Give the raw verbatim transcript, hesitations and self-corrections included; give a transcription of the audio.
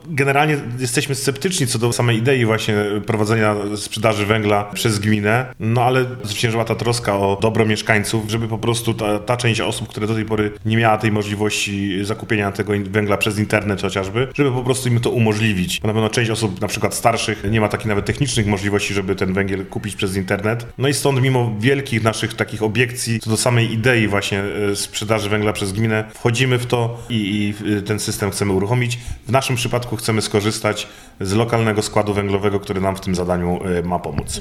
Generalnie jesteśmy sceptyczni co do samej idei właśnie prowadzenia sprzedaży węgla przez gminę, no ale zwyciężyła ta troska o dobro mieszkańców, żeby po prostu ta, ta część osób, które do tej pory nie miała tej możliwości zakupienia tego węgla przez internet chociażby, żeby po prostu im to umożliwić. Bo na pewno część osób, na przykład starszych, nie ma takich nawet technicznych możliwości, żeby ten węgiel kupić przez internet. No i stąd mimo wielkich naszych takich obiekcji co do samej idei właśnie sprzedaży węgla przez gminę, wchodzimy w to i, i ten system chcemy uruchomić. W naszym przypadku chcemy skorzystać z lokalnego składu węglowego, który nam w tym zadaniu ma pomóc.